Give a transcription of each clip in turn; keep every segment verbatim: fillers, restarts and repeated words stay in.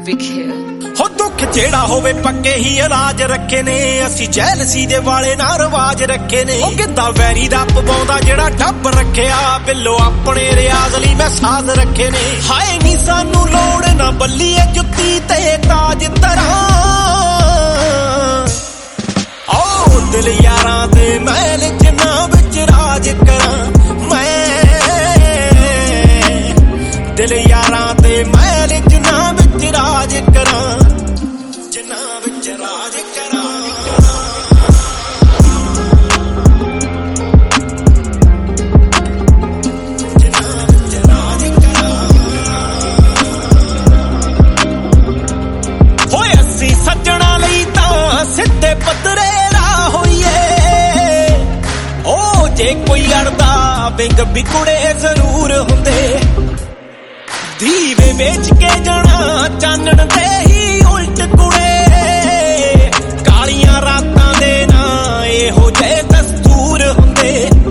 big hair. हो दुख जेड़ा होवे पक्के ही इलाज रखे ने असी जैलसी दे वाले ना रवाज रखे ने ओ किदा वैरी दा पवाउंदा जेड़ा डब रखिया बिल्लो अपने रियाज लई मैं साज रखे ने हाय नी सानू लोड़ ना बल्लीए जुत्ती ते ताज तरा ओ दिल यारां दे महल जना विच राज करां मैं दिल यारां दे महल जना विच राज करां जना विच राज करां जना विच राज करां होए असी सज्जणा लई तां सिद्धे पतरे राह होईए ओ जे कोई अड़दा विंग बिकुड़े जरूर हुंदे दीवे बेच के जाना चानण दे ही उल्ट कुड़े कालियां रातां दे ना एहो जे दस्तूर हुंदे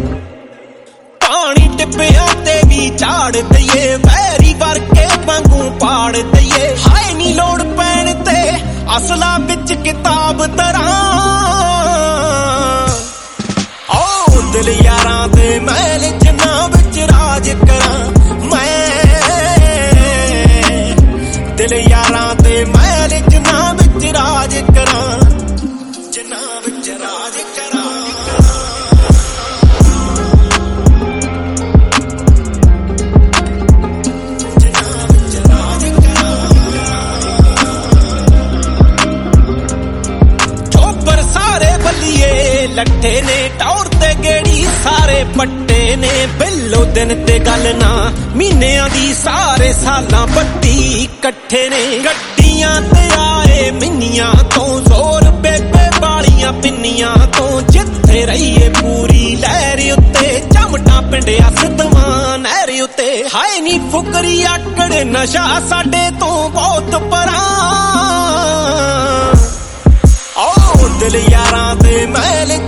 पानी टिप्पियां ते भी झाड़ दईए वैरी वर्के वांगू पाड़ दईए हाय नी लोड़ पैण ते असला विच किताब तरां ओ दिल यारां दे महल जना विच राज करां मैं दिल यारां दे महल जना विच राज करां जना विच राज करां जना विच राज करां चोपर सारे बल्लीए लट्ठे ने टौर ते गेड़ी सारे पट्टे ने बिल्लो दिन ते गल ना महीनियां दी सारे सालां बट्टी इकट्ठे ने गड्डियां ते आए मिन्नियां तो जोर बेबे वालियां पिन्नियां तो जिथे रहीए पूरी लहर उत्ते चमटा पिंडिया सिद्धवां नहर उत्ते हाय नी फुकरी आकड़ नशा साडे तो बहुत परां ओ दिल यारां दे महल